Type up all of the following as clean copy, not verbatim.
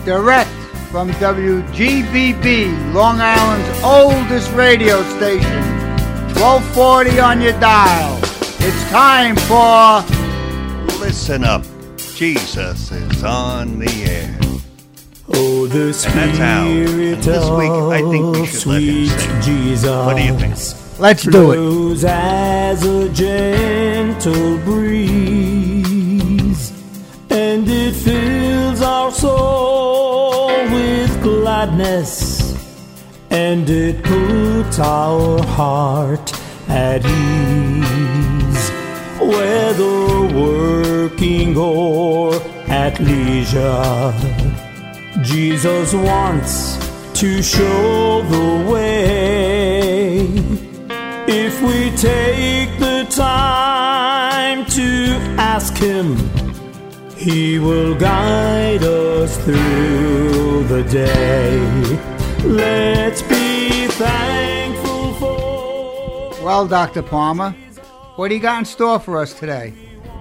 direct from WGBB, Long Island's oldest radio station, 1240 on your dial. It's time for Listen Up. Jesus is on the air. Oh, the Spirit and this week, I think we should let him sing. Jesus. What do you think? Let's do it. Blows as a gentle breeze, and it fills our soul with gladness, and it puts our heart at ease, whether working or at leisure. Jesus wants to show the way. If we take the time to ask Him, He will guide us through the day. Let's be thankful for... Well, Dr. Palmer, what do you got in store for us today?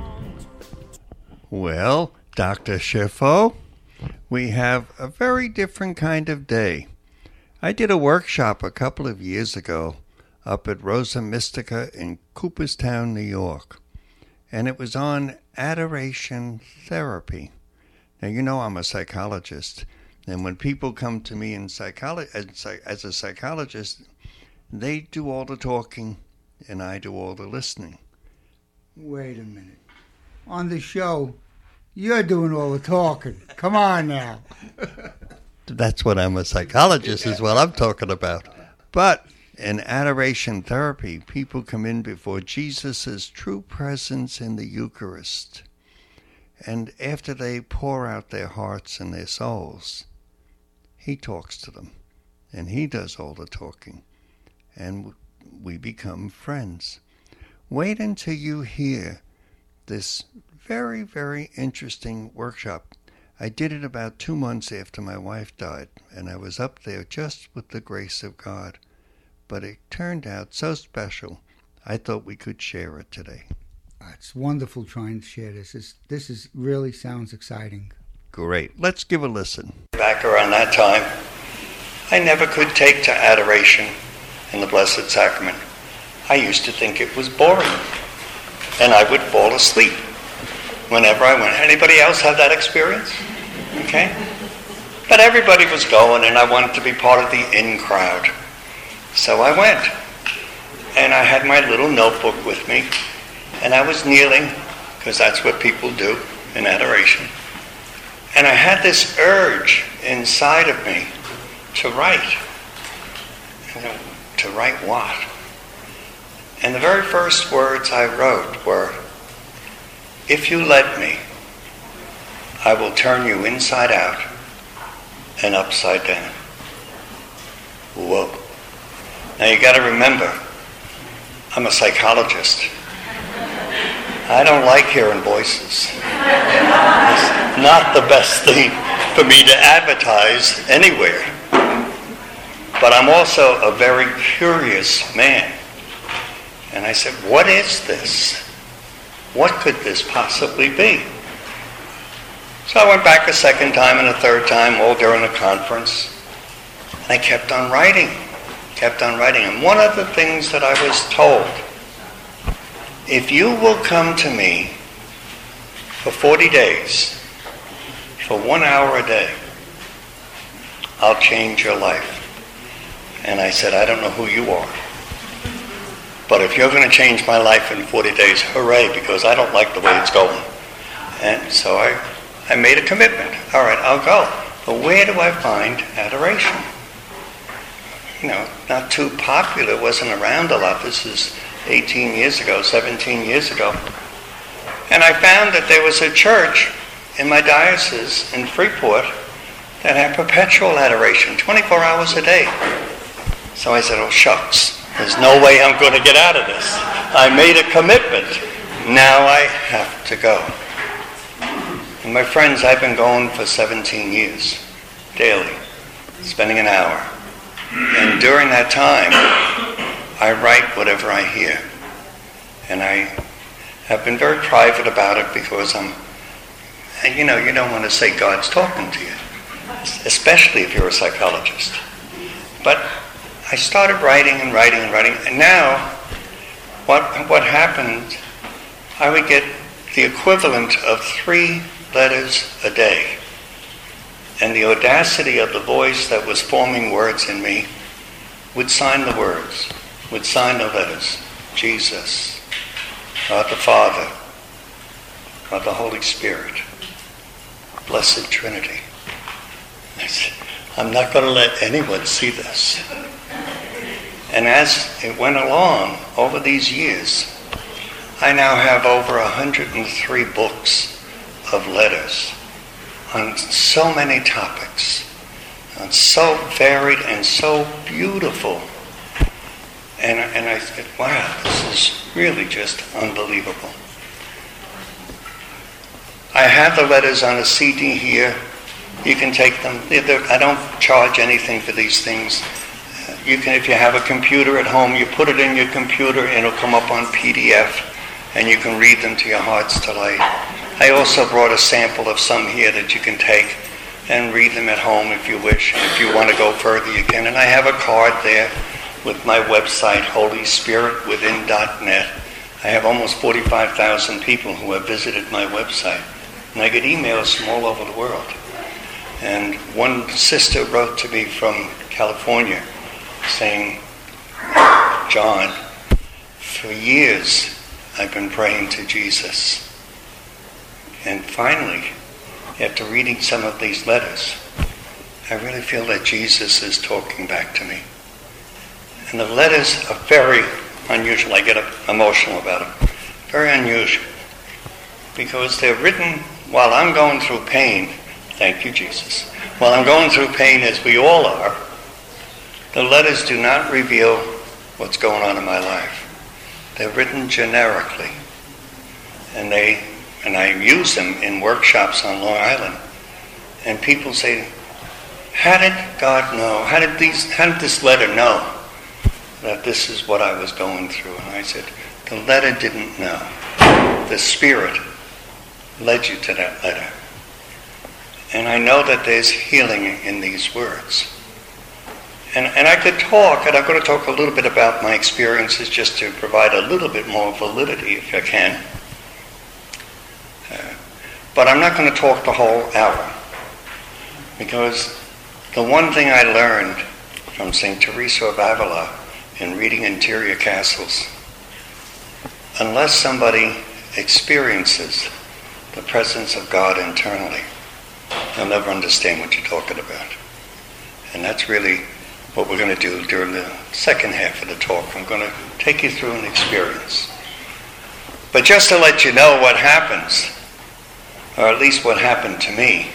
Well, Dr. Schiffo, we have a very different kind of day. I did a workshop a couple of years ago up at Rosa Mystica in Cooperstown, New York, and it was on adoration therapy. Now, you know I'm a psychologist, and when people come to me in as a psychologist, they do all the talking and I do all the listening. Wait a minute. On the show, you're doing all the talking. Come on now. That's what I'm a psychologist is what I'm talking about. But in adoration therapy, people come in before Jesus' true presence in the Eucharist. And after they pour out their hearts and their souls, He talks to them. And He does all the talking. And we become friends. Wait until you hear this very, very interesting workshop. I did it about 2 months after my wife died, and I was up there just with the grace of God. But it turned out so special, I thought we could share it today. It's wonderful trying to share this. This really sounds exciting. Great. Let's give a listen. Back around that time, I never could take to adoration in the Blessed Sacrament. I used to think it was boring, and I would fall asleep whenever I went. Anybody else have that experience? Okay? But everybody was going, and I wanted to be part of the in crowd. So I went, and I had my little notebook with me, and I was kneeling, because that's what people do in adoration. And I had this urge inside of me to write. To write what? And the very first words I wrote were, "If you let me, I will turn you inside out and upside down." Whoa. Now you got to remember, I'm a psychologist. I don't like hearing voices. It's not the best thing for me to advertise anywhere. But I'm also a very curious man. And I said, what is this? What could this possibly be? So I went back a second time and a third time, all during the conference. And I kept on writing. And one of the things that I was told, if you will come to me for 40 days, for 1 hour a day, I'll change your life. And I said, I don't know who you are. But if you're going to change my life in 40 days, hooray, because I don't like the way it's going. And so I made a commitment. All right, I'll go. But where do I find adoration? You know, not too popular, wasn't around a lot. This is 18 years ago, 17 years ago. And I found that there was a church in my diocese in Freeport that had perpetual adoration, 24 hours a day. So I said, oh, shucks. There's no way I'm going to get out of this. I made a commitment. Now I have to go. And my friends, I've been going for 17 years, daily, spending an hour. And during that time, I write whatever I hear. And I have been very private about it because you don't want to say God's talking to you. especially if you're a psychologist. But I started writing, and now what happened, I would get the equivalent of 3 letters a day. And the audacity of the voice that was forming words in me would sign the words, would sign the letters. Jesus, God the Father, God the Holy Spirit, Blessed Trinity. I said, I'm not going to let anyone see this. And as it went along over these years, I now have over 103 books of letters on so many topics, and so varied and so beautiful. And I said, wow, this is really just unbelievable. I have the letters on a CD here. You can take them. I don't charge anything for these things. You can, if you have a computer at home, you put it in your computer and it'll come up on PDF and you can read them to your heart's delight. I also brought a sample of some here that you can take and read them at home if you wish. If you want to go further, you can. And I have a card there with my website, holyspiritwithin.net. I have almost 45,000 people who have visited my website. And I get emails from all over the world. And one sister wrote to me from California saying, John, for years I've been praying to Jesus. And finally, after reading some of these letters, I really feel that Jesus is talking back to me. And the letters are very unusual. I get emotional about them. Very unusual. Because they're written while I'm going through pain. Thank you, Jesus. While I'm going through pain, as we all are, the letters do not reveal what's going on in my life. They're written generically. And I use them in workshops on Long Island. And people say, how did God know? How did this letter know that this is what I was going through? And I said, the letter didn't know. The Spirit led you to that letter. And I know that there's healing in these words. And I could talk, and I'm going to talk a little bit about my experiences just to provide a little bit more validity if I can. But I'm not going to talk the whole hour. Because the one thing I learned from St. Teresa of Avila in reading Interior Castles, unless somebody experiences the presence of God internally, they'll never understand what you're talking about. And that's really what we're going to do during the second half of the talk. I'm going to take you through an experience. But just to let you know what happens, or at least what happened to me,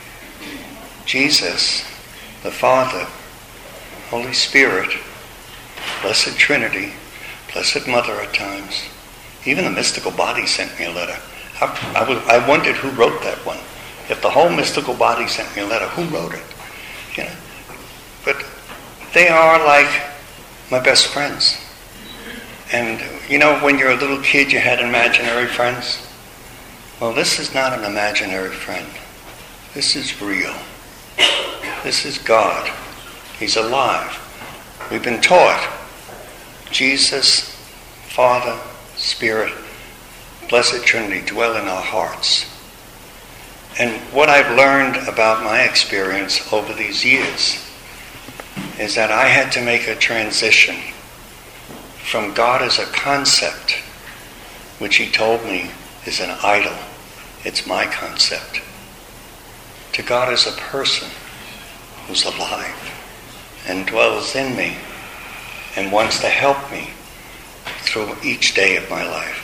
Jesus, the Father, Holy Spirit, Blessed Trinity, Blessed Mother at times, even the mystical body sent me a letter. I wondered who wrote that one. If the whole mystical body sent me a letter, who wrote it? You know, but they are like my best friends. And you know, when you're a little kid, you had imaginary friends. Well, this is not an imaginary friend. This is real. This is God. He's alive. We've been taught Jesus, Father, Spirit, Blessed Trinity dwell in our hearts. And what I've learned about my experience over these years is that I had to make a transition from God as a concept, which he told me is an idol. It's my concept. To God as a person who's alive and dwells in me and wants to help me through each day of my life.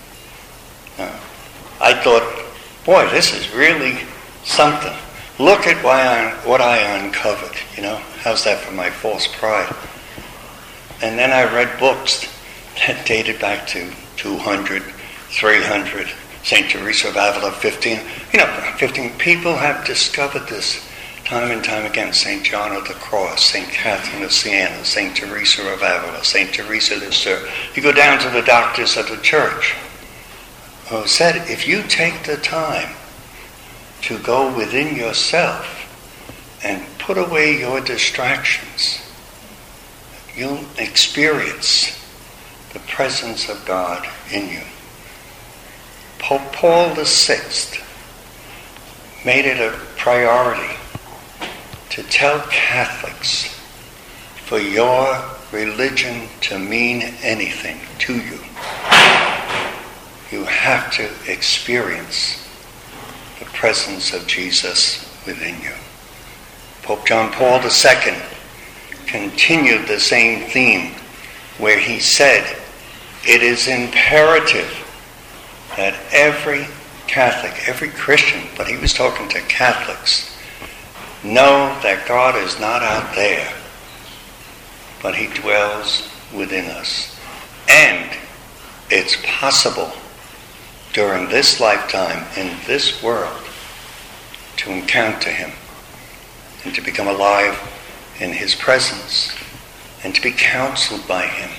I thought, boy, this is really something. Look at what I uncovered, you know. How's that for my false pride? And then I read books that dated back to 200, 300, St. Teresa of Avila, 15. 15 people have discovered this time and time again. St. John of the Cross, St. Catherine of Siena, St. Teresa of Avila, St. Teresa of Lisieux. You go down to the doctors of the church who said, if you take the time to go within yourself and put away your distractions, you'll experience the presence of God in you. Pope Paul VI made it a priority to tell Catholics, for your religion to mean anything to you, you have to experience the presence of Jesus within you. Pope John Paul II continued the same theme where he said, it is imperative that every Catholic, every Christian, but he was talking to Catholics, know that God is not out there, but he dwells within us. And it's possible during this lifetime, in this world, to encounter him and to become alive in his presence and to be counseled by him.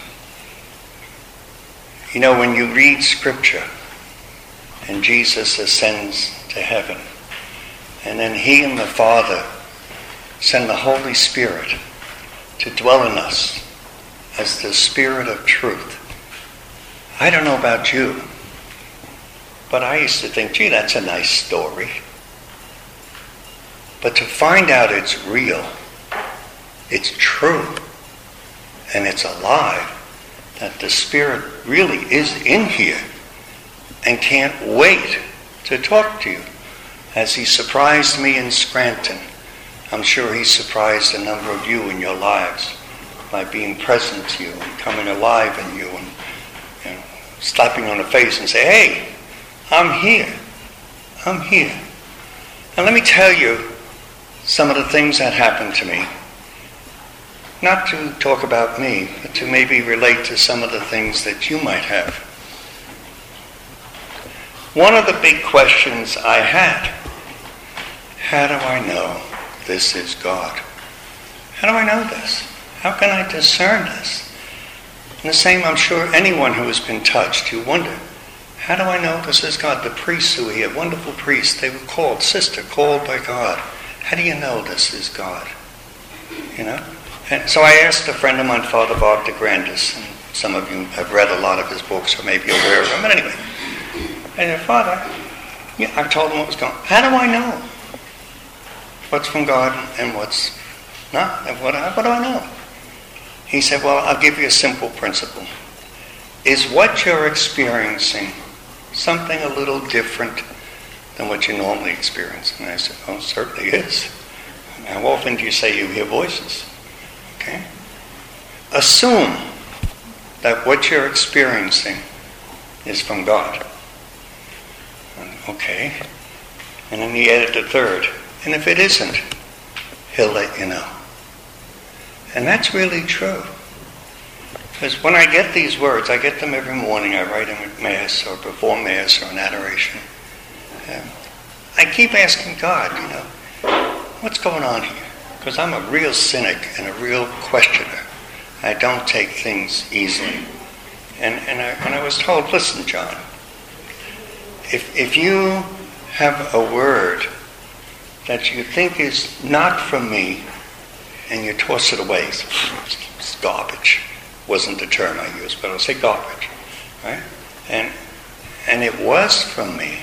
You know, when you read Scripture and Jesus ascends to heaven, and then he and the Father send the Holy Spirit to dwell in us as the Spirit of truth. I don't know about you, but I used to think, gee, that's a nice story. But to find out it's real, it's true, and it's alive, that the Spirit really is in here and can't wait to talk to you. As he surprised me in Scranton, I'm sure he surprised a number of you in your lives by being present to you and coming alive in you and slapping on the face and say, hey, I'm here. I'm here. And let me tell you some of the things that happened to me. Not to talk about me, but to maybe relate to some of the things that you might have. One of the big questions I had, how do I know this is God? How do I know this? How can I discern this? And the same, I'm sure, anyone who has been touched, you wonder, how do I know this is God? The priests who were here, wonderful priests, they were called, sister, called by God. How do you know this is God? You know? And so I asked a friend of mine, Father Bob de Grandis, and some of you have read a lot of his books or maybe aware of them, but anyway. I said, Father, yeah, I told him what was going on. How do I know what's from God and what's not? What do I know? He said, well, I'll give you a simple principle. Is what you're experiencing something a little different than what you normally experience? And I said, oh, it certainly is. How often do you say you hear voices? Okay? Assume that what you're experiencing is from God. Okay. And then he added the third. And if it isn't, he'll let you know. And that's really true. Because when I get these words, I get them every morning. I write them at Mass or before Mass or in adoration. I keep asking God, what's going on here? Because I'm a real cynic and a real questioner. I don't take things easily. And I was told, listen, John, if you have a word that you think is not from me and you toss it away, it's garbage. Wasn't the term I used, but I'll say garbage, right? And it was from me.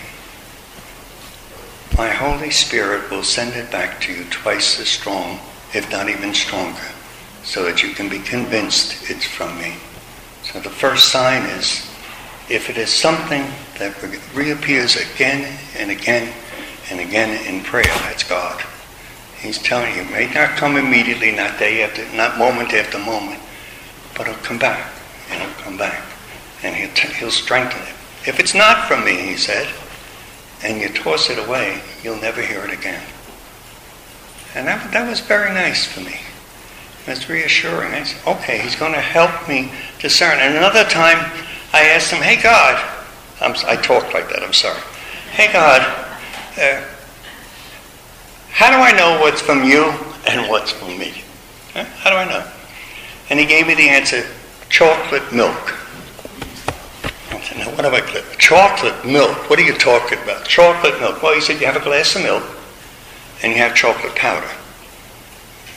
My Holy Spirit will send it back to you twice as strong, if not even stronger, so that you can be convinced it's from me. So the first sign is, if it is something that reappears again and again and again in prayer, that's God. He's telling you, it may not come immediately, not day after, not moment after moment, but it'll come back, and it'll come back, and he'll strengthen it. If it's not from me, he said, and you toss it away, you'll never hear it again. And that was very nice for me. It's reassuring. I said, okay, he's going to help me discern. And another time, I asked him, hey, God, I talked like that, I'm sorry. Hey, God, how do I know what's from you and what's from me? How do I know? And he gave me the answer, chocolate milk. I said, now what have I clicked? Chocolate milk? What are you talking about? Chocolate milk. Well, he said, you have a glass of milk and you have chocolate powder.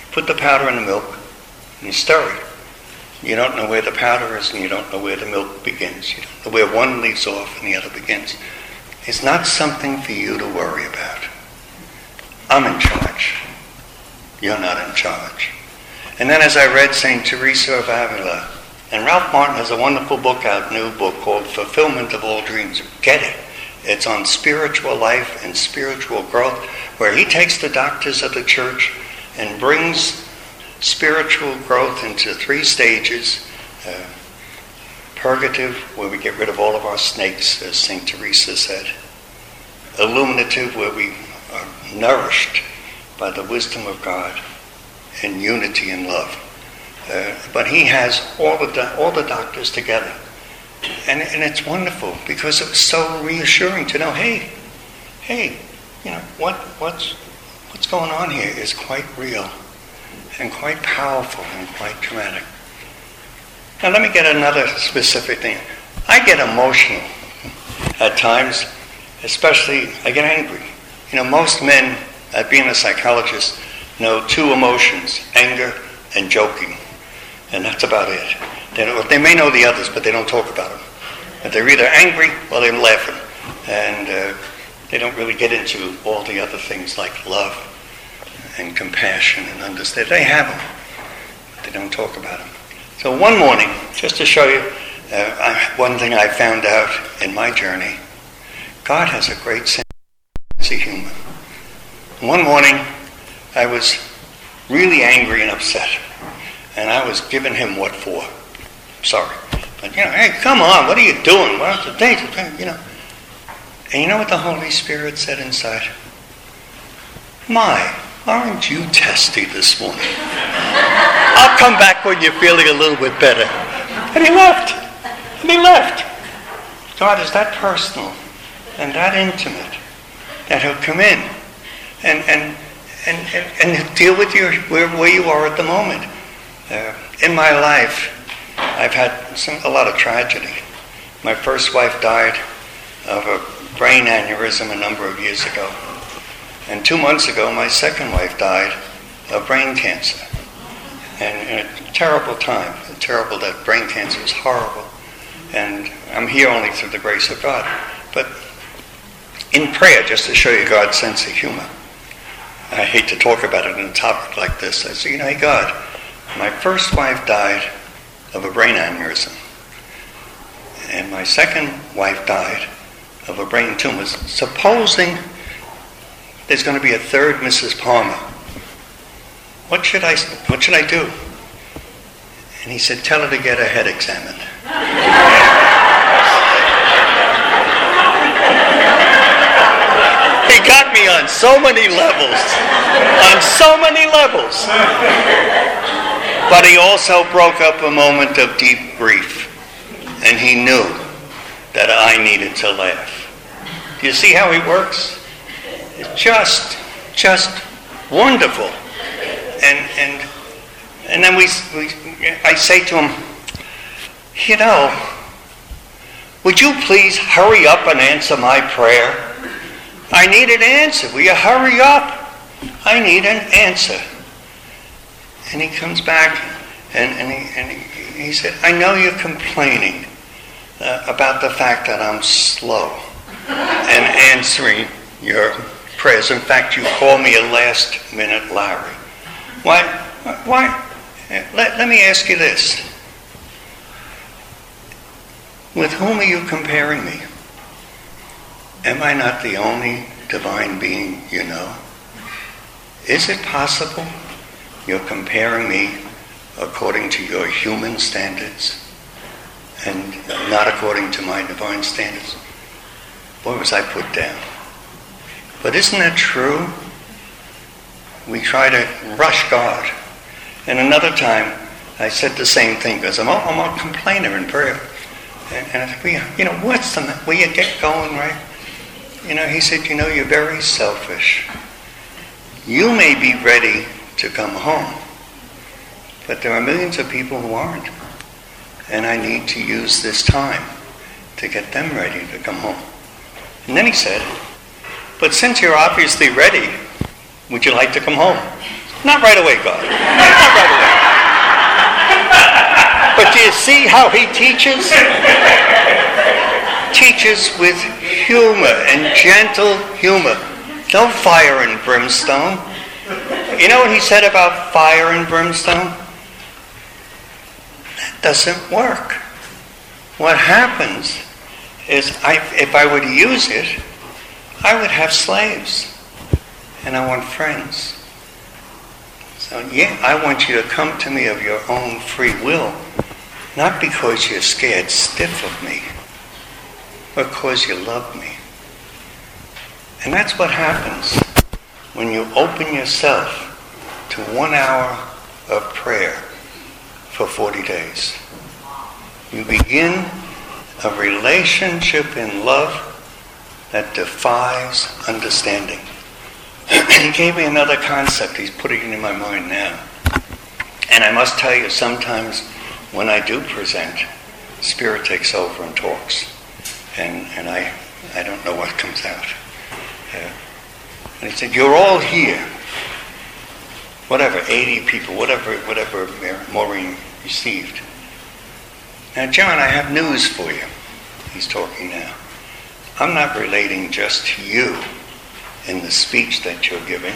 put the powder in the milk, and you stir it. You don't know where the powder is, and you don't know where the milk begins. You don't know where one leaves off and the other begins. It's not something for you to worry about. I'm in charge. You're not in charge. And then as I read St. Teresa of Avila, and Ralph Martin has a wonderful book out, new book called Fulfillment of All Dreams. Get it. It's on spiritual life and spiritual growth, where he takes the doctors of the church and brings spiritual growth into 3 stages. Purgative, where we get rid of all of our snakes, as St. Teresa said. Illuminative, where we are nourished by the wisdom of God and unity and love. But he has all the doctors together. And it's wonderful, because it was so reassuring to know, hey, you know, what's going on here is quite real and quite powerful and quite dramatic. Now let me get another specific thing. I get emotional at times, especially I get angry. You know, most men, being a psychologist, know 2 emotions, anger and joking. And that's about it. They may know the others, but they don't talk about them. But they're either angry or they're laughing. And they don't really get into all the other things like love and compassion and understanding. They have them, but they don't talk about them. So one morning, just to show you one thing I found out in my journey, God has a great sense of humor. One morning, I was really angry and upset. And I was giving him what for. Sorry. But, you know, hey, come on, what are you doing? What's the day? You know. And you know what the Holy Spirit said inside? My, aren't you testy this morning? I'll come back when you're feeling a little bit better. And he left. God is that personal and that intimate that he'll come in and deal with you where you are at the moment. In my life, I've had a lot of tragedy. My first wife died of a brain aneurysm a number of years ago. And 2 months ago, my second wife died of brain cancer. And in a terrible time, that brain cancer is horrible. And I'm here only through the grace of God. But in prayer, just to show you God's sense of humor, I hate to talk about it in a topic like this. I say, you know, hey God, my first wife died of a brain aneurysm. And my second wife died of a brain tumor. Supposing there's going to be a third Mrs. Palmer, what should I do? And he said, tell her to get her head examined. He got me on so many levels. But he also broke up a moment of deep grief. And he knew that I needed to laugh. Do you see how he works? It's just wonderful. And then I say to him, you know, would you please hurry up and answer my prayer? I need an answer. Will you hurry up? I need an answer. And he comes back and he said, I know you're complaining about the fact that I'm slow in answering your prayers. In fact, you call me a last-minute Larry. Why? Let me ask you this. With whom are you comparing me? Am I not the only divine being you know? Is it possible you're comparing me according to your human standards and not according to my divine standards? Boy, was I put down. But isn't that true? We try to rush God. And another time, I said the same thing, because I'm a complainer in prayer. And I think, you know, what's the matter? Will you get going, right? You know, he said, you know, you're very selfish. You may be ready to come home, but there are millions of people who aren't. And I need to use this time to get them ready to come home. And then he said, but since you're obviously ready, would you like to come home? Not right away, God. Not right away. But do you see how he teaches? Teaches with humor and gentle humor. No fire and brimstone. You know what he said about fire and brimstone? That doesn't work. What happens is if I were to use it, I would have slaves. And I want friends. So yeah, I want you to come to me of your own free will. Not because you're scared stiff of me, but because you love me. And that's what happens when you open yourself to 1 hour of prayer for 40 days. You begin a relationship in love that defies understanding. He gave me another concept. He's putting it in my mind now. And I must tell you, sometimes when I do present, Spirit takes over and talks. And I don't know what comes out. And he said, you're all here. Whatever, 80 people, whatever Maureen received. Now, John, I have news for you. He's talking now. I'm not relating just to you in the speech that you're giving.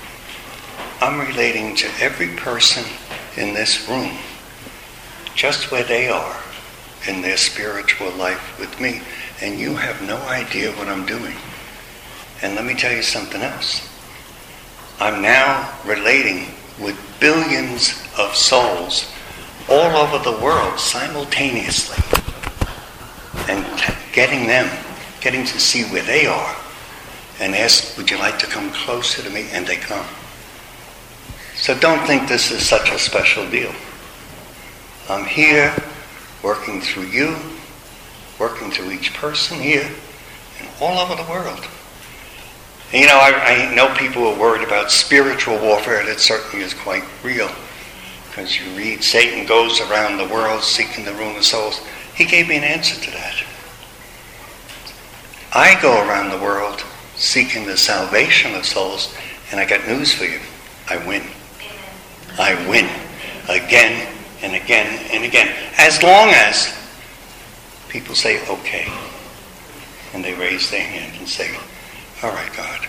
I'm relating to every person in this room, just where they are in their spiritual life with me. And you have no idea what I'm doing. And let me tell you something else. I'm now relating with billions of souls all over the world simultaneously. And getting to see where they are. And ask, would you like to come closer to me? And they come. So don't think this is such a special deal. I'm here working through you, working through each person here, and all over the world. And you know, I know people are worried about spiritual warfare. That certainly is quite real. Because you read, Satan goes around the world seeking the ruin of souls. He gave me an answer to that. I go around the world seeking the salvation of souls, and I got news for you. I win. I win again and again and again. As long as people say, okay, and they raise their hand and say, all right, God.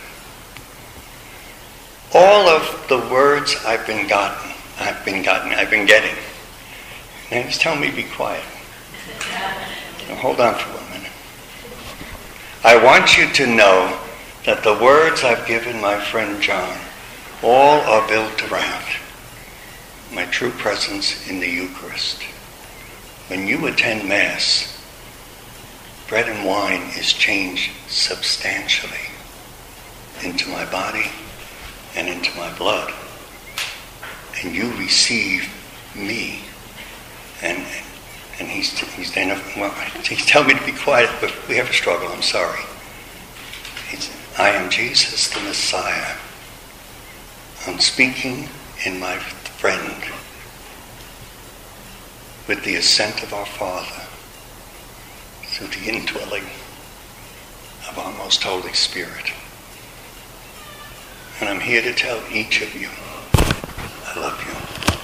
All of the words I've been getting. Now he's telling me to be quiet. Now hold on for 1 minute. I want you to know that the words I've given my friend John all are built around my true presence in the Eucharist. When you attend Mass, bread and wine is changed substantially into my body and into my blood. And you receive me. And he's telling me to be quiet, but we have a struggle, I'm sorry. I am Jesus, the Messiah. I'm speaking in my friend with the assent of our Father through the indwelling of our most Holy Spirit. And I'm here to tell each of you, I love you.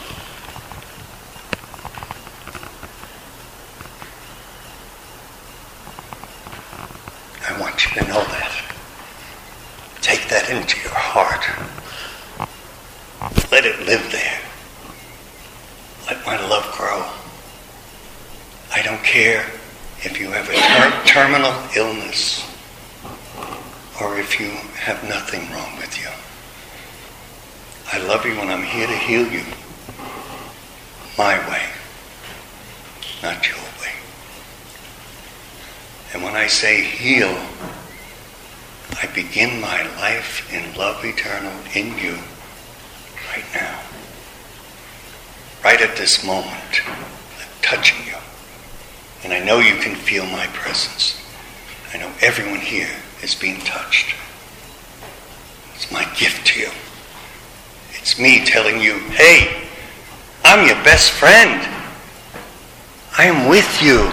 I want you to know that. Take that into your heart. Let it live there. Let my love grow. I don't care if you have a terminal illness or if you have nothing wrong with you. I love you and I'm here to heal you my way, not your way. And when I say heal, I begin my life in love eternal in you right now. Right at this moment, I'm touching you. And I know you can feel my presence. I know everyone here is being touched. It's my gift to you. It's me telling you, hey, I'm your best friend. I am with you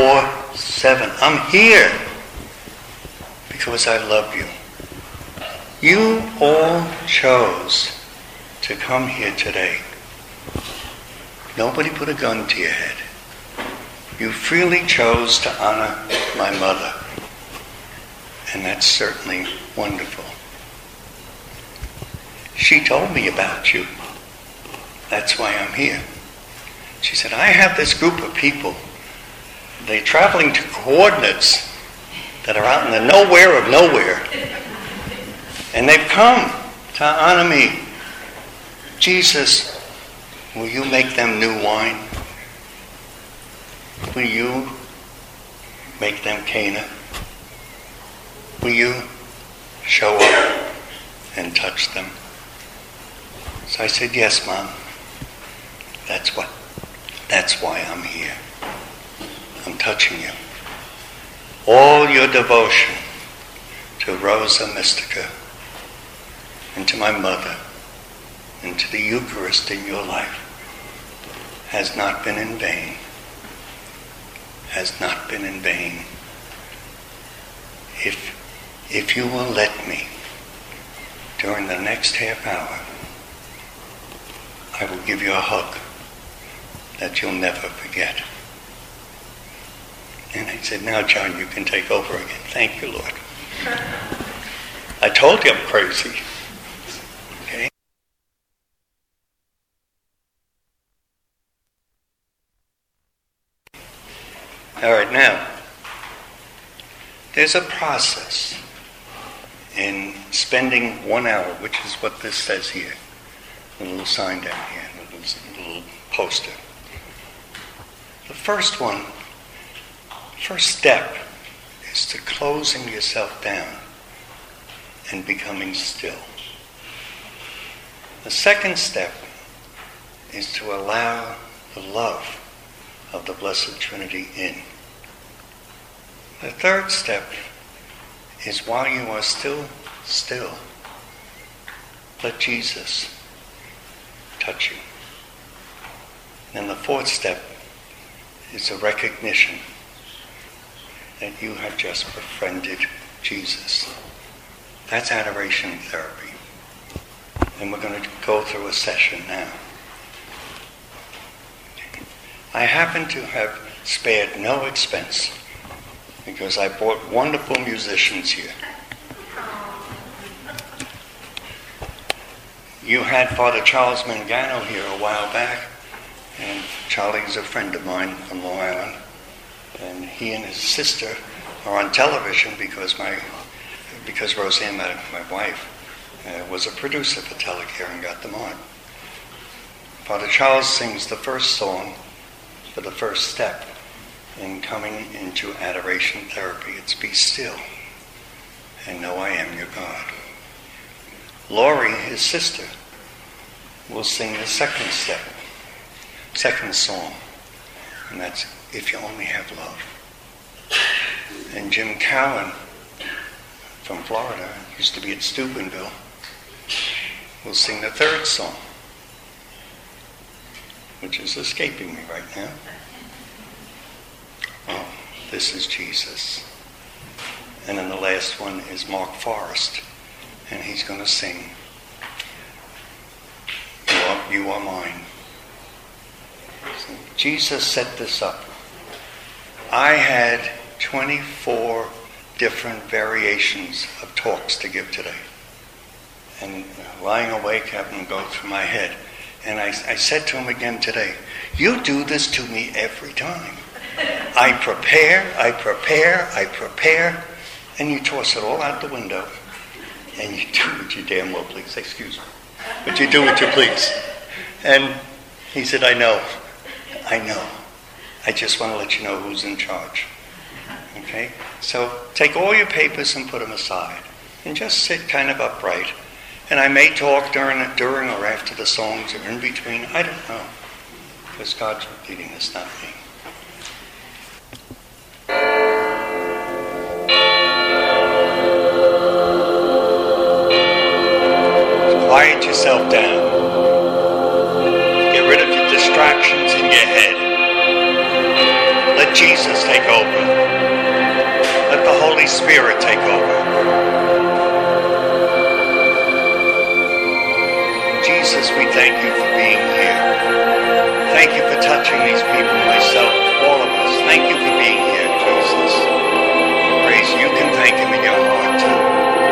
24/7. I'm here because I love you. You all chose to come here today. Nobody put a gun to your head. You freely chose to honor my mother. And that's certainly wonderful. She told me about you. That's why I'm here. She said, I have this group of people. They're traveling to coordinates that are out in the nowhere of nowhere. And they've come to honor me. Jesus, will you make them new wine? Will you make them Cana? Will you show up and touch them? So I said, yes, Mom. That's why I'm here. I'm touching you. All your devotion to Rosa Mystica and to my mother and to the Eucharist in your life has not been in vain. Has not been in vain. If you will let me, during the next half hour, I will give you a hug that you'll never forget. And I said, now, John, you can take over again. Thank you, Lord. I told you I'm crazy. Okay? All right, now, there's a process in spending 1 hour, which is what this says here. A little sign down here, a little poster. The first step is to closing yourself down and becoming still. The second step is to allow the love of the Blessed Trinity in. The third step is while you are still, let Jesus touch you. And the fourth step is a recognition that you have just befriended Jesus. That's adoration therapy. And we're going to go through a session now. I happen to have spared no expense because I brought wonderful musicians here. You had Father Charles Mangano here a while back, and Charlie is a friend of mine from Long Island, and he and his sister are on television because Roseanne, my wife, was a producer for Telecare and got them on. Father Charles sings the first song for the first step in coming into adoration therapy. It's Be Still and Know I Am Your God. Laurie, his sister, will sing the second step, second song, and that's If You Only Have Love. And Jim Cowan from Florida, used to be at Steubenville, will sing the third song, which is escaping me right now. Oh, This Is Jesus. And then the last one is Mark Forrest, and he's going to sing You Are Mine. So Jesus set this up. I had 24 different variations of talks to give today. And lying awake, having them go through my head. And I said to him again today, you do this to me every time. I prepare, and you toss it all out the window, and you do what you damn well please. Excuse me. But you do what you please. And he said, I know. I just want to let you know who's in charge. Okay? So take all your papers and put them aside. And just sit kind of upright. And I may talk during or after the songs or in between. I don't know. Because God's leading us, not me. Quiet yourself down. Get rid of your distractions in your head. Let Jesus take over. Let the Holy Spirit take over. we thank you for being here. Thank you for touching these people, myself, all of us. Thank you for being here, Jesus. Praise you can thank him in your heart, too.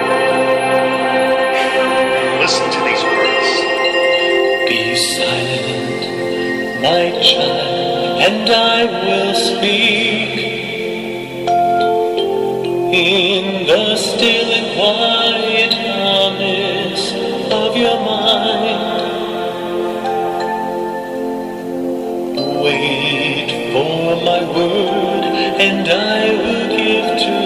Listen to these words. Be silent, my child, and I will speak. In the still and quiet calmness of your mind, wait for my word, and I will give to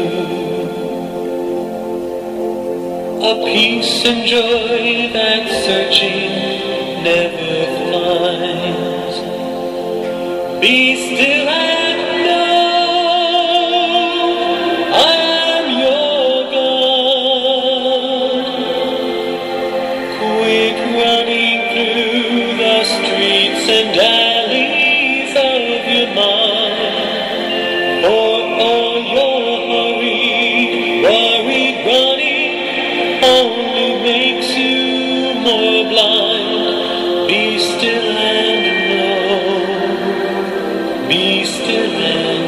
you a peace and joy that searching never finds. Be still and know I am your God. Quit running through the streets and alleys of your mind, for all your worried running only makes you more blind. Be still and know. Be still and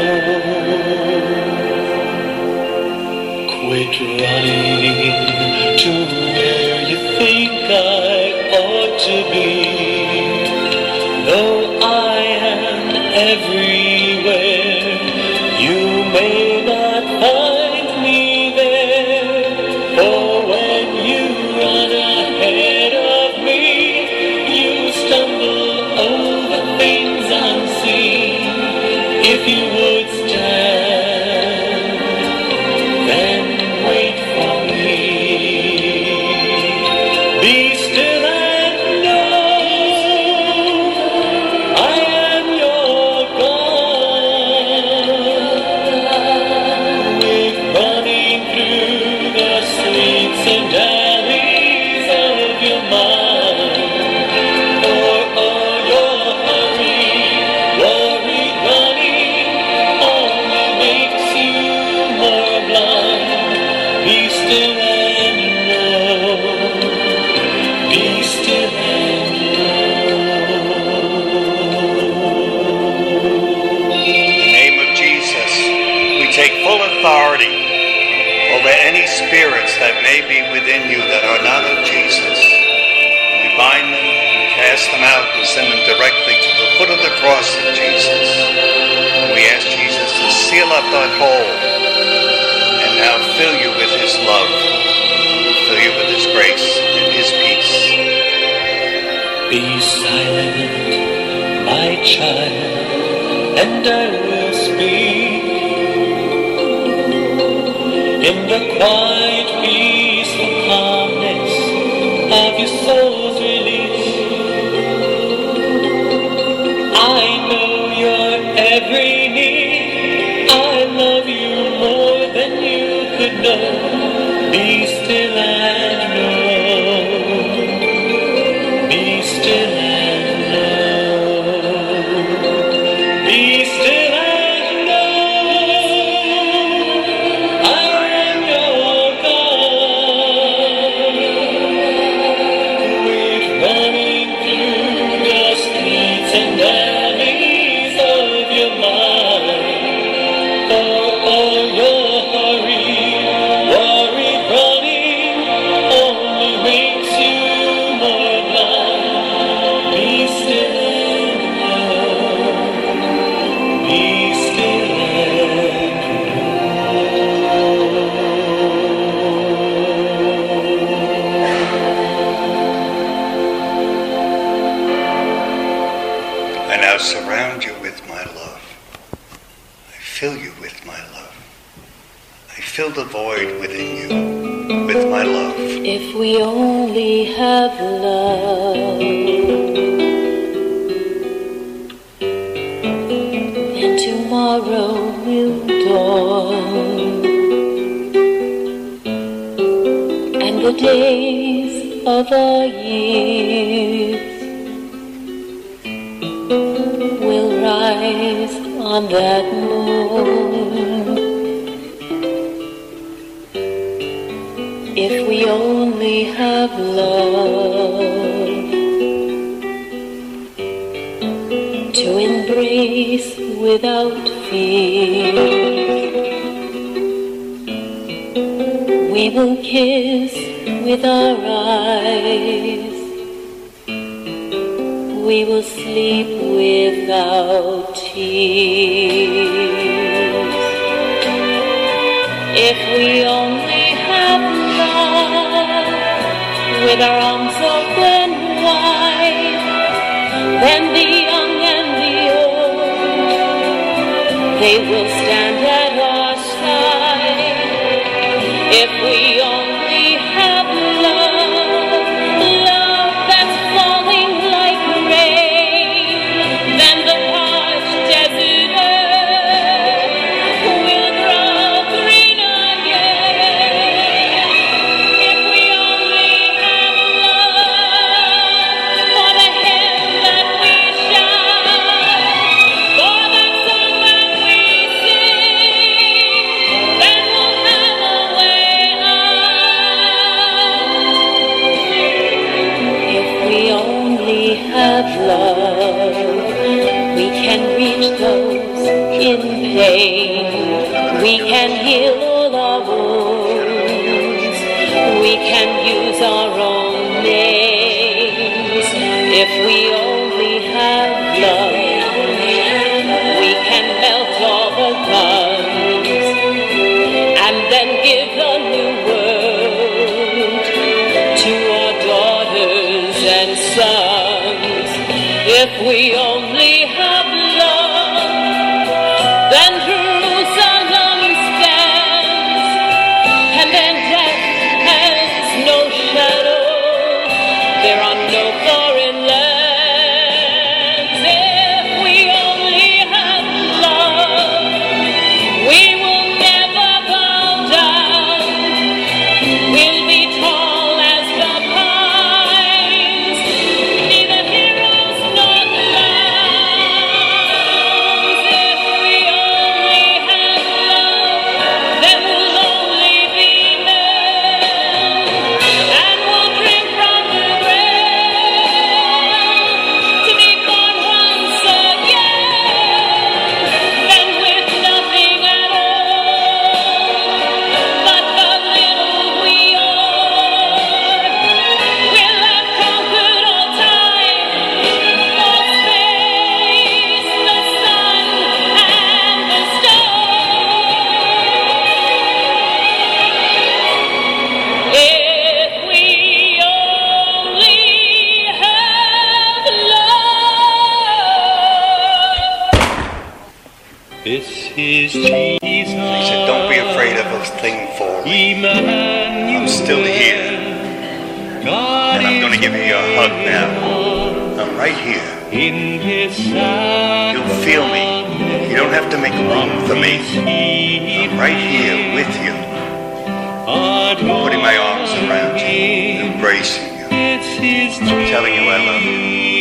know. Quit running to where you think I ought to be. Though I am everywhere, you may not find me there. For when you run ahead of me, you stumble over things unseen. If you would stand, then wait for me. Be still and know I am your God. With running through the streets and alleys of your mind, for all your worried running only makes you more blind. Be still and know. Be still and In the name of Jesus, we take full authority over any spirits that may be within you that are not of Jesus. We bind them, cast them out, and send them directly to the foot of the cross of Jesus. And we ask Jesus to seal up that hole and now fill you with his love, fill you with his grace and his peace. Be silent, my child, and I will speak. In the quiet, peaceful calmness of your soul's release, I know your every need. I love you more than you could know. Be still and know. Be still and know. Be still and know. I am your God. Quit running through the streets and alleys of your mind. For all your worried running only makes you more blind. Be still and know. Be still and I now surround you with my love. I fill you with my love. I fill the void within you with my love. If we only have love, then tomorrow will dawn, and the days of our years will rise on that moon. If we only have love, So embrace without fear. We will kiss with our eyes. We will sleep without tears. If we only have love, with our arms open wide, then the young and the old, they will stand at our side. If we only have love, love that's falling like rain, then the parched desert earth will grow green again. If we only have love for the hymn that we shout, for the song that we sing, then we'll have a way out. If we only have love, we can reach those in pain. We can heal all our wounds. We can use our own names. If we only have love, we can melt all the guns and then give a new world to our daughters and sons. If we only have love, then Jerusalem stands, and then death has no shadow. There are no foreign lands. If we only have love, we will never bow down. We'll be tall as the pines, neither heroes nor clowns. If we only have love, then we'll only be men, and we'll drink from the well to be born once again. Then with nothing at all but the little we are, we'll have conquered all time, all space, the sun, and the stars. If we only have love. This is Jesus. He said, don't be afraid of a thing falling. I'm still here. And I'm going to give you a hug now. I'm right here. In his side. You'll feel me. You don't have to make room for me. I'm right here with you. Putting my arms around you, embracing you, telling you I love you.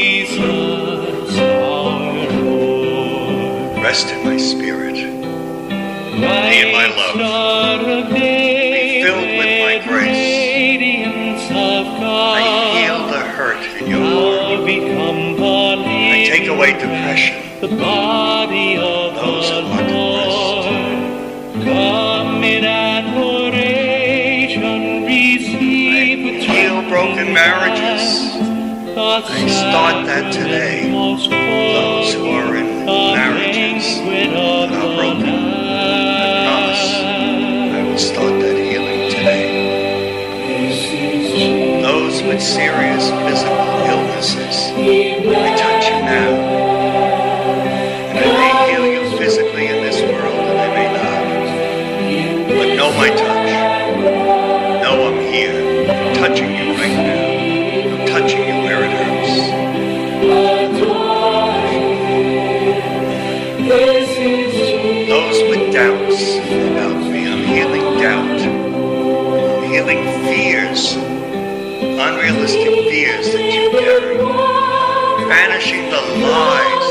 Rest in my spirit. Be in my love. Be filled with my grace. I heal the hurt in your heart. I take away depression. The body of Those the who are depressed. Lord, come in adoration, receive with Heal broken marriages. I start that today. Those who are in marriages that are broken, I promise I will start that healing today. Those with serious physical illnesses, I touch you now. And I may heal you physically in this world, and I may not. But know my touch. Know I'm here. I'm touching you right now. I'm touching you where it hurts. Those with doubts about me, I'm healing doubt. I'm healing fears, unrealistic fears that you carry. Banishing the lies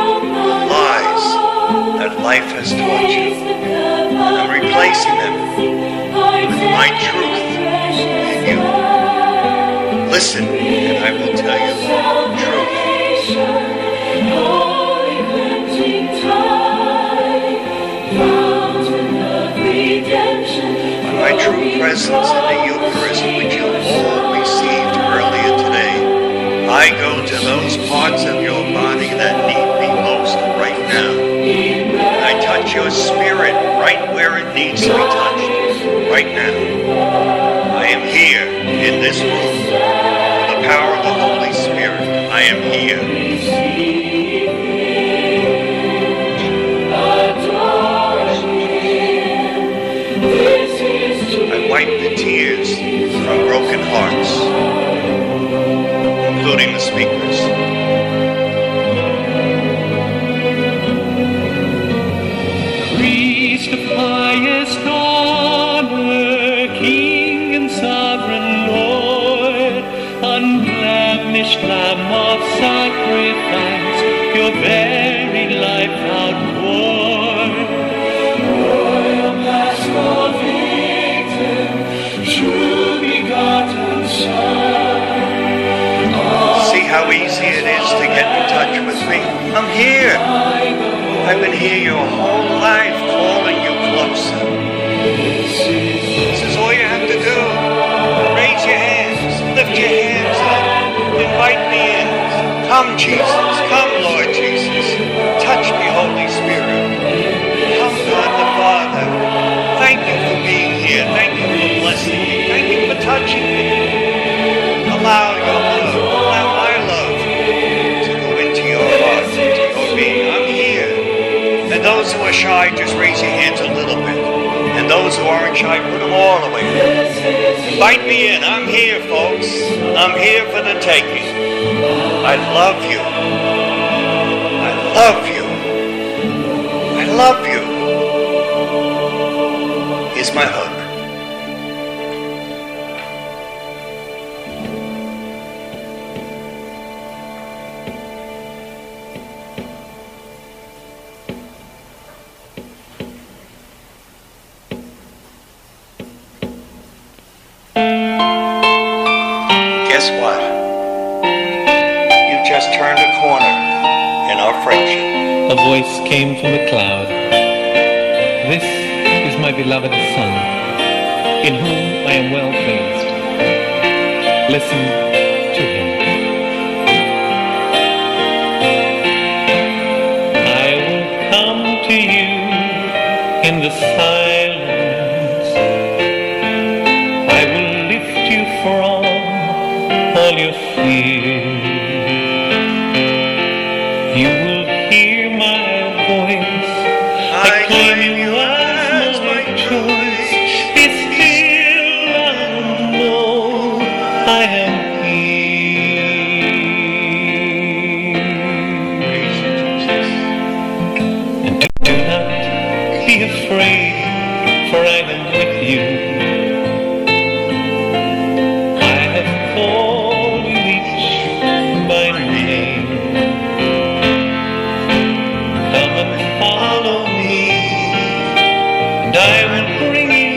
that life has taught you. I'm replacing them with my truth in you. Listen, and I will tell you truth. presence in the Eucharist, which you all received earlier today, I go to those parts of your body that need me most right now. I touch your spirit right where it needs to be touched right now. I am here in this room. The power of the Holy Spirit. I am here. I wipe the tears from broken hearts, including the speakers. Priest of highest honor, King and sovereign Lord, unblemished Lamb of sacrifice, your very life outpoured. Royal Mask of victim, true begotten Son. See how easy it is to get in touch with me? I'm here. I've been here your whole life, calling you closer. This is all you have to do. Raise your hands, lift your hands up, invite me in. Come, Jesus, come, Lord Jesus. Touch me, Holy Spirit. Come, God the Father. Thank you for being here. Thank you for blessing me. Thank you for touching me. Allow your love, allow my love to go into your heart, into your being. I'm here. And those who are shy, just raise your hands a little bit. And those who aren't shy, put them all away. Invite me in. I'm here, folks. I'm here for the taking. I love you. I love you. I love you. Here's my hug. Guess what? You just turned a corner in our friendship. A voice came from the cloud. This is my beloved Son, in whom I am well pleased. Listen to him. I will come to you in the silence. I will lift you from all your fears. You will hear my voice. I claim you as my choice. Be still and know I am here. And do not be afraid, for I am with you. I have called you each by name. Come and follow me, and I will bring you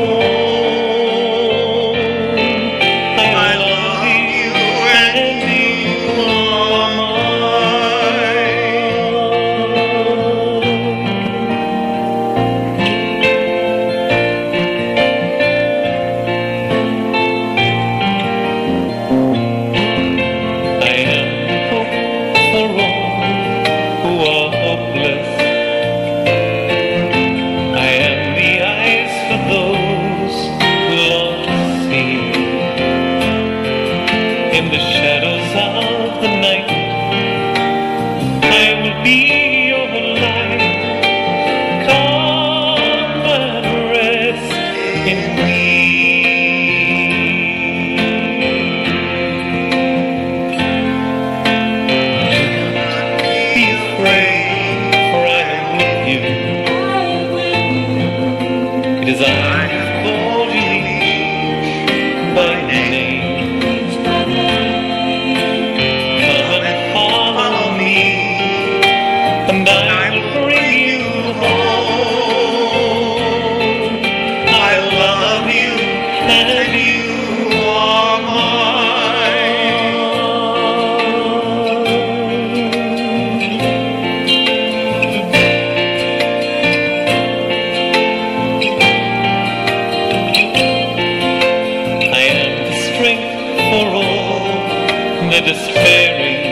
home. I love you, and you are mine. I am hope for all who are hopeless. I am the eyes for those who long to see. In the shadows of the night, I will be your light. Come and rest in me. Do not be afraid, for I am with you. It is I who called you each by name. Come and follow me, and I will bring you home. I love you, and you are mine. the despairing,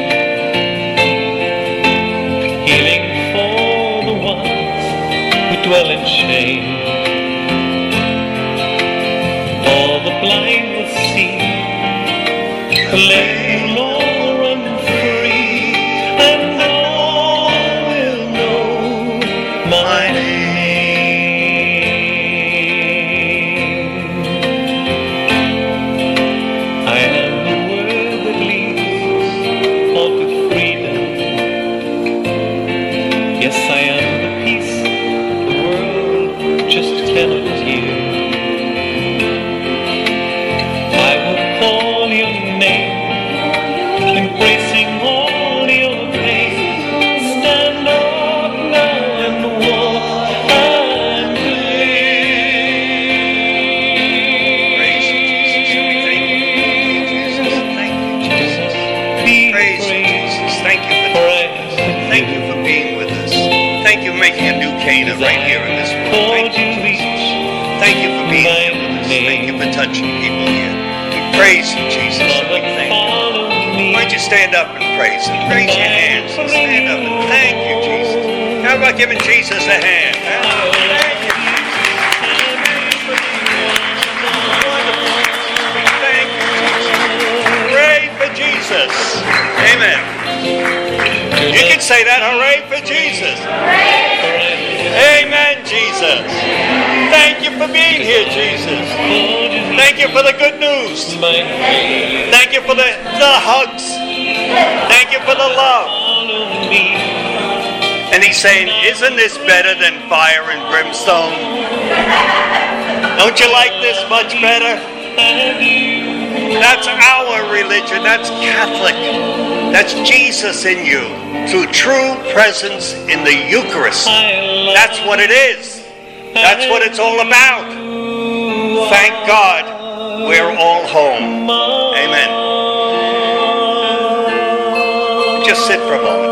healing for the ones who dwell in shame. All the blind will see, let the Lord run free, and all will know my name. I am the word that leads all to freedom. Yes, I am the peace the world just cannot hear. I will call your name, embracing all your pain. Stand up now and walk and Praise you, Jesus. We thank you. Jesus. Thank you, Jesus. live. Praise you, Jesus. Thank you for Thank you for being with us. Thank you for making a new Cana right here in this room. Thank you, Jesus. Thank you for being here with us. Thank you for touching people here. We praise you, Jesus. And we thank you. Why don't you stand up and praise Him? Raise your hands and stand up and thank you, Jesus. How about giving Jesus a hand? Huh? Thank you, Jesus. Wonderful. Thank you, Jesus. Hooray for Jesus. Amen. You can say that. Hooray for Jesus. Amen, Jesus. Thank you for being here, Jesus. Thank you for the good news. Thank you for the hugs. Thank you for the love. And He's saying, isn't this better than fire and brimstone? Don't you like this much better? That's our religion. That's Catholic. That's Jesus in you through true presence in the Eucharist. That's what it is. That's what it's all about. Thank God we're all home. Amen. Just sit for a moment.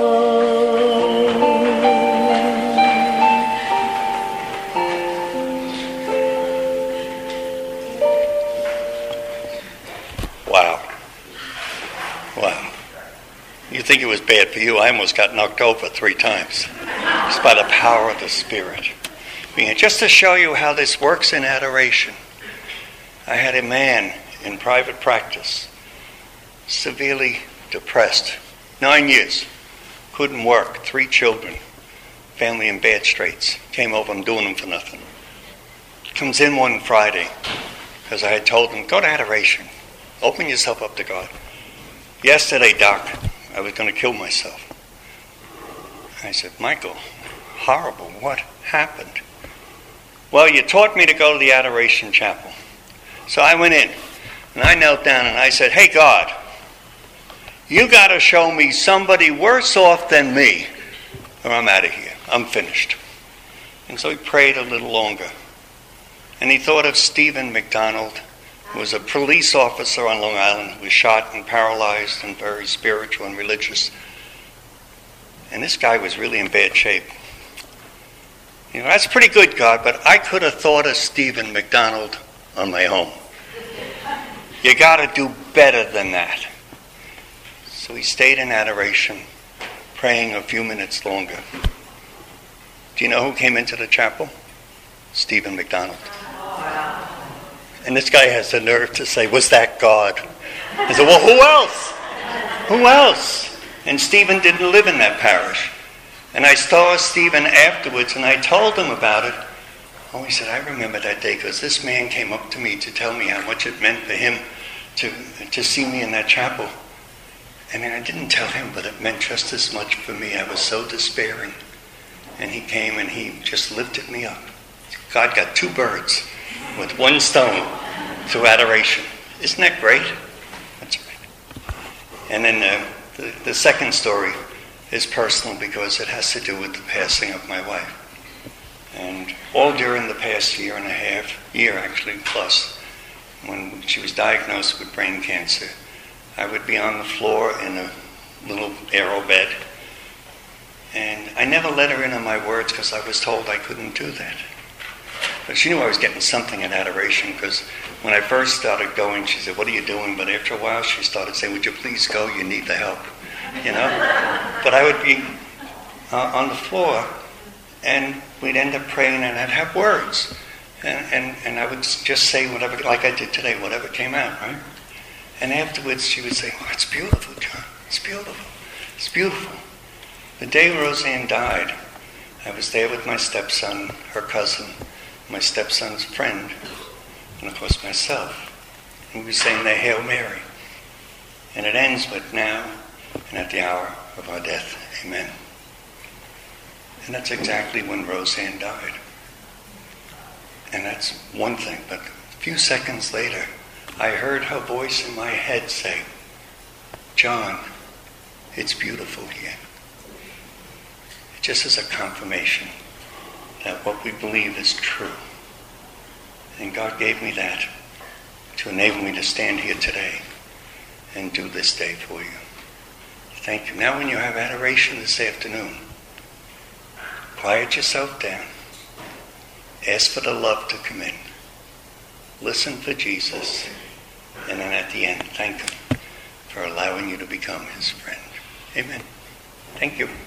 Wow. Wow. You think it was bad for you? I almost got knocked over 3 times. It's by the power of the Spirit. Just to show you how this works in adoration, I had a man in private practice, severely depressed, 9 years, couldn't work, 3 children, family in bad straits. Came over, I'm doing them for nothing. Comes in one Friday, because I had told him, go to adoration. Open yourself up to God. Yesterday, Doc, I was going to kill myself. I said, Michael, horrible, what happened? Well, you taught me to go to the Adoration Chapel. So I went in, and I knelt down, and I said, hey, God, you got to show me somebody worse off than me, or I'm out of here. I'm finished. And so he prayed a little longer. And he thought of Stephen McDonald, who was a police officer on Long Island, who was shot and paralyzed and very spiritual and religious. And this guy was really in bad shape. You know, that's pretty good, God, but I could have thought of Stephen McDonald on my own. You got to do better than that. So he stayed in adoration, praying a few minutes longer. Do you know who came into the chapel? Stephen McDonald. And this guy has the nerve to say, was that God? I said, well, who else? Who else? And Stephen didn't live in that parish. And I saw Stephen afterwards, and I told him about it. Oh, he said, I remember that day, because this man came up to me to tell me how much it meant for him to see me in that chapel. And I didn't tell him, but it meant just as much for me. I was so despairing. And he came, and he just lifted me up. God got 2 birds with 1 stone through adoration. Isn't that great? That's great. And then the second story is personal, because it has to do with the passing of my wife. And all during the past year and a half, year actually plus, when she was diagnosed with brain cancer, I would be on the floor in a little aero bed. And I never let her in on my words, because I was told I couldn't do that. But she knew I was getting something in adoration, because when I first started going, she said, "What are you doing?" But after a while, she started saying, "Would you please go? You need the help." You know? But I would be on the floor, and we'd end up praying, and I'd have words. And I would just say whatever, like I did today, whatever came out, right? And afterwards, she would say, "Oh, it's beautiful, John. It's beautiful. It's beautiful." The day Roseanne died, I was there with my stepson, her cousin, my stepson's friend, and of course myself. And we were saying the Hail Mary. And it ends with "Now and at the hour of our death. Amen." And that's exactly when Roseanne died. And that's one thing. But a few seconds later, I heard her voice in my head say, "John, it's beautiful here." It just is a confirmation that what we believe is true. And God gave me that to enable me to stand here today and do this day for you. Thank you. Now when you have adoration this afternoon, quiet yourself down. Ask for the love to come in. Listen for Jesus. And then at the end, thank him for allowing you to become his friend. Amen. Thank you.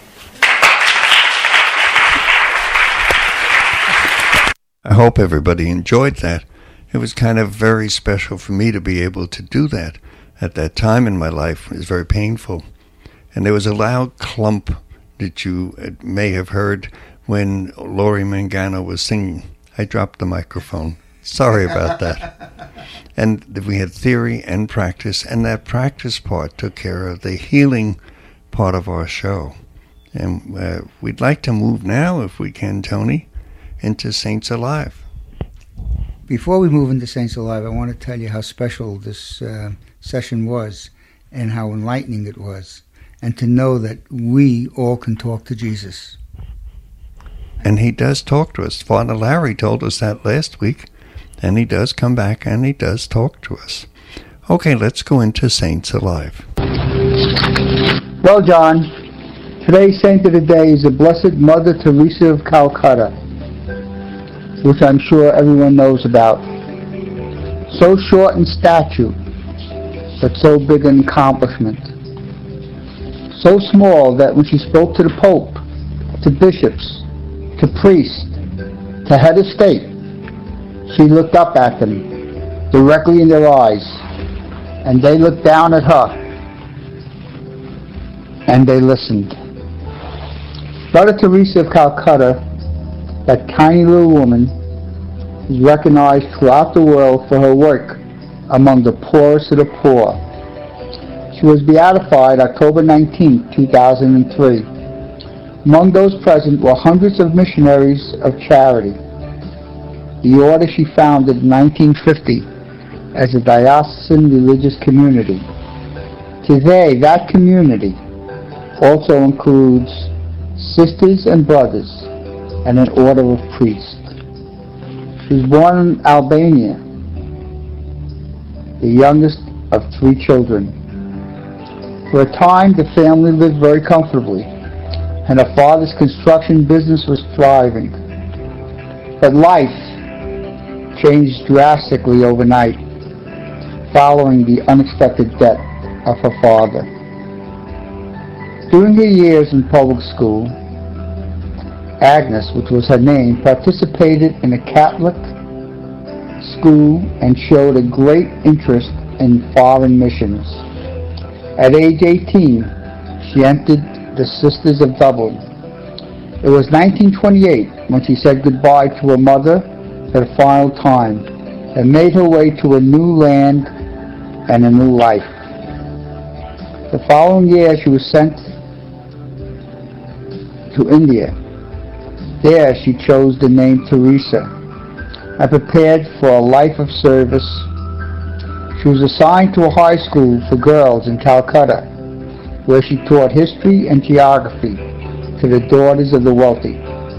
I hope everybody enjoyed that. It was kind of very special for me to be able to do that at that time in my life. It was very painful. And there was a loud clump that you may have heard when Laurie Mangano was singing. I dropped the microphone. Sorry about that. And we had theory and practice, and that practice part took care of the healing part of our show. And we'd like to move now, if we can, Tony, into Saints Alive. Before we move into Saints Alive, I want to tell you how special this session was and how enlightening it was, and to know that we all can talk to Jesus. And he does talk to us. Father Larry told us that last week, and he does come back and he does talk to us. Okay, let's go into Saints Alive. Well, John, today's saint of the day is the Blessed Mother Teresa of Calcutta, which I'm sure everyone knows about. So short in stature, but so big in accomplishment. So small that when she spoke to the Pope, to bishops, to priests, to head of state, she looked up at them, directly in their eyes, and they looked down at her, and they listened. Mother Teresa of Calcutta, that tiny little woman, is recognized throughout the world for her work among the poorest of the poor. She was beatified October 19, 2003. Among those present were hundreds of missionaries of charity, the order she founded in 1950 as a diocesan religious community. Today, that community also includes sisters and brothers and an order of priests. She was born in Albania, the youngest of 3 children. For a time, the family lived very comfortably, and her father's construction business was thriving. But life changed drastically overnight, following the unexpected death of her father. During her years in public school, Agnes, which was her name, participated in a Catholic school and showed a great interest in foreign missions. At age 18, she entered the Sisters of Dublin. It was 1928 when she said goodbye to her mother for the final time and made her way to a new land and a new life. The following year she was sent to India. There she chose the name Teresa and prepared for a life of service. She was assigned to a high school for girls in Calcutta, where she taught history and geography to the daughters of the wealthy.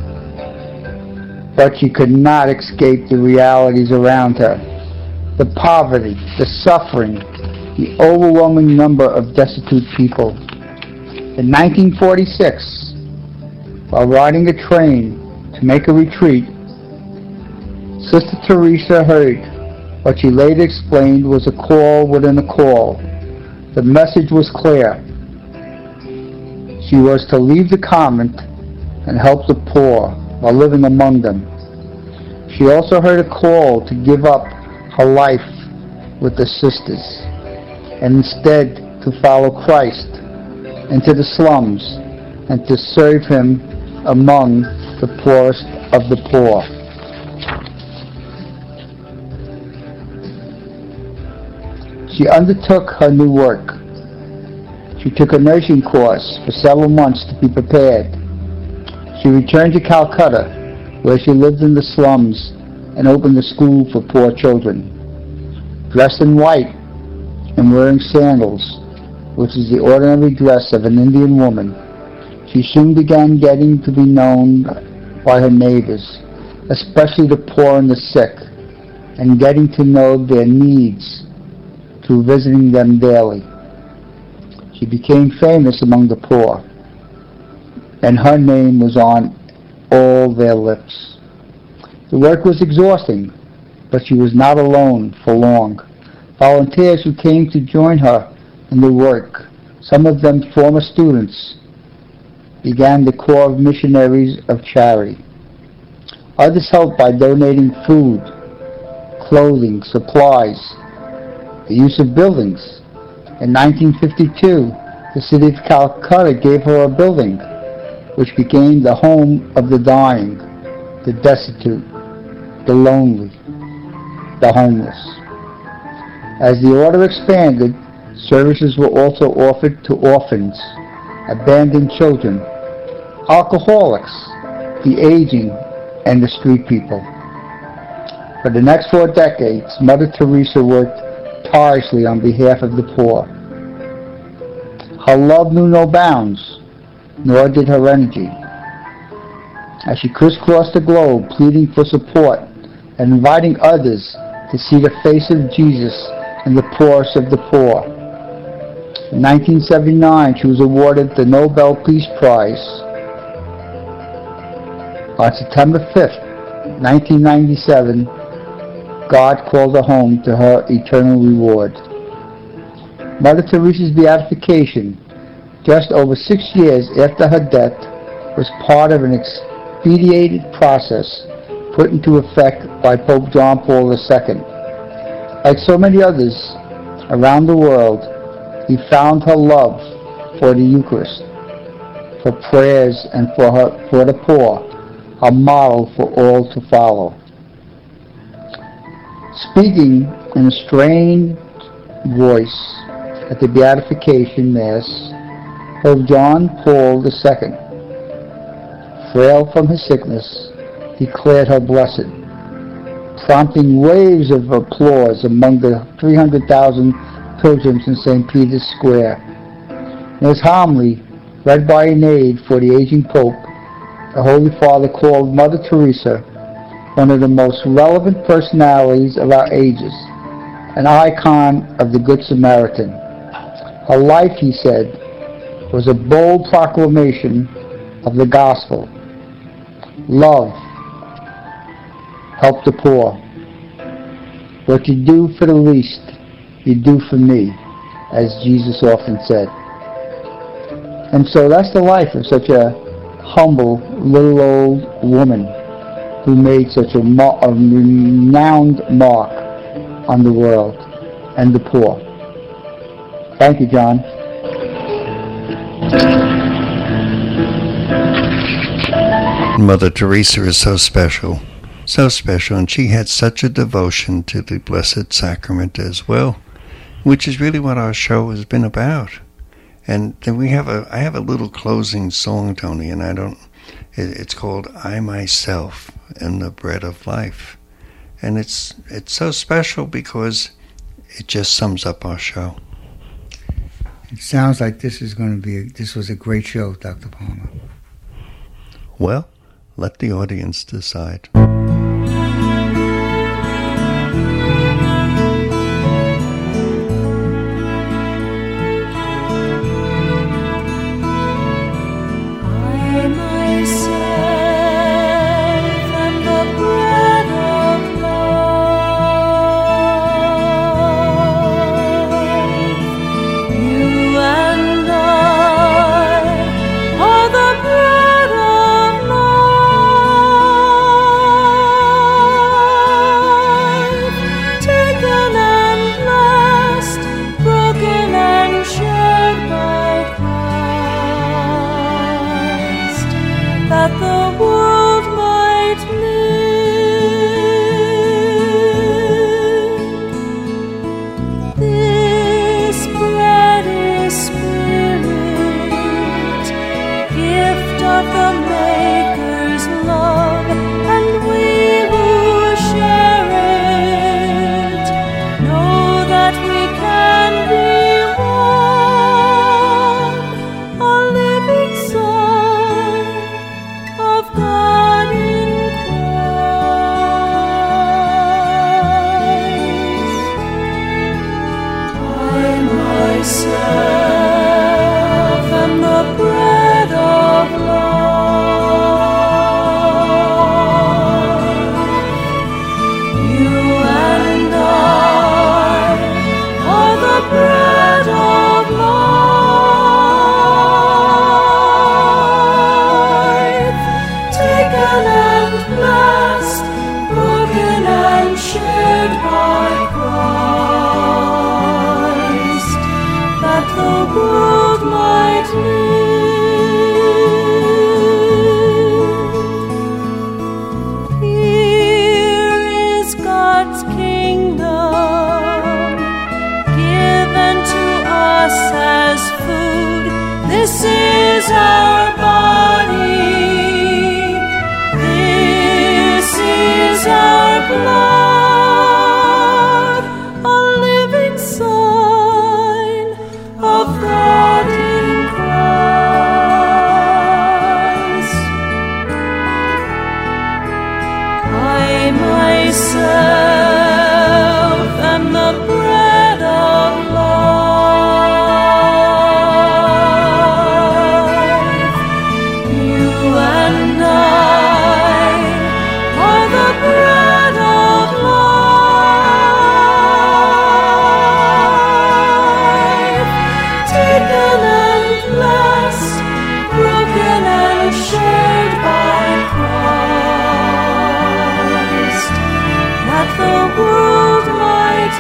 But she could not escape the realities around her. The poverty, the suffering, the overwhelming number of destitute people. In 1946, while riding a train to make a retreat, Sister Teresa heard what she later explained was a call within a call. The message was clear. She was to leave the convent and help the poor while living among them. She also heard a call to give up her life with the sisters and instead to follow Christ into the slums and to serve Him among the poorest of the poor. She undertook her new work. She took a nursing course for several months to be prepared. She returned to Calcutta, where she lived in the slums and opened a school for poor children. Dressed in white and wearing sandals, which is the ordinary dress of an Indian woman, she soon began getting to be known by her neighbors, especially the poor and the sick, and getting to know their needs through visiting them daily. She became famous among the poor, and her name was on all their lips. The work was exhausting, but she was not alone for long. Volunteers who came to join her in the work, some of them former students, began the Corps of Missionaries of Charity. Others helped by donating food, clothing, supplies, the use of buildings. In 1952, the city of Calcutta gave her a building, which became the home of the dying, the destitute, the lonely, the homeless. As the order expanded, services were also offered to orphans, abandoned children, alcoholics, the aging, and the street people. For the next 4 decades, Mother Teresa worked tirelessly on behalf of the poor. Her love knew no bounds, nor did her energy. As she crisscrossed the globe, pleading for support and inviting others to see the face of Jesus in the poorest of the poor. In 1979, she was awarded the Nobel Peace Prize. On September 5th, 1997, God called her home to her eternal reward. Mother Teresa's beatification, just over 6 years after her death, was part of an expedited process put into effect by Pope John Paul II. Like so many others around the world, he found her love for the Eucharist, for prayers, and for the poor, a model for all to follow. Speaking in a strained voice at the Beatification Mass, Pope John Paul II, frail from his sickness, declared her blessed, prompting waves of applause among the 300,000 pilgrims in St. Peter's Square. In his homily, read by an aide for the aging Pope, the Holy Father called Mother Teresa one of the most relevant personalities of our ages, an icon of the Good Samaritan. Her life, he said, was a bold proclamation of the gospel. Love, help the poor. What you do for the least, you do for me, as Jesus often said. And so that's the life of such a humble little old woman who made such a renowned mark on the world and the poor. Thank you, John. Mother Teresa is so special, and she had such a devotion to the Blessed Sacrament as well, which is really what our show has been about. And then I have a little closing song, Tony, and it's called I Myself Am the Bread of Life. And it's so special because it just sums up our show. It sounds like this was a great show, Dr. Palmer. Well, let the audience decide. I myself am the bread of life. Spirit, gift of the Maker's love, and we who share it know that we can be one, a living Son of God in Christ. I myself am the bread of life. You and I are the bread of life, taken and blessed, broken and shared by Christ, that the world might live. Here is God's kingdom, given to us as food. This is our body. This is our blood, a living sign of God in Christ. I myself am the bread of life. You and I are the bread of life, taken and blessed, broken and shared by Christ, that the world might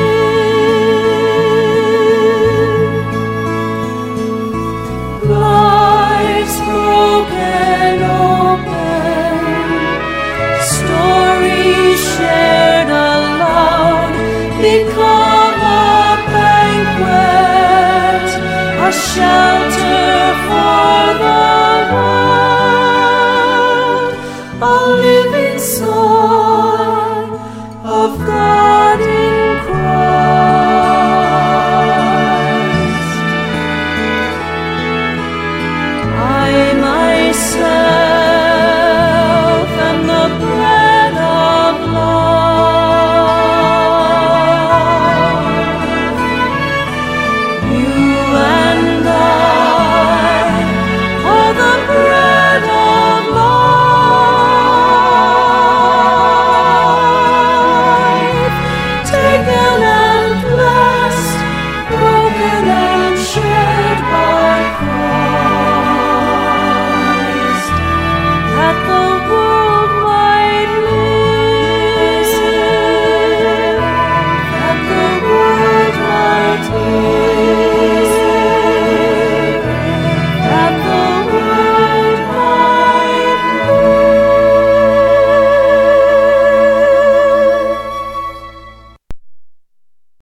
live. Life's broken open, stories shared aloud, become a banquet, a shelter for the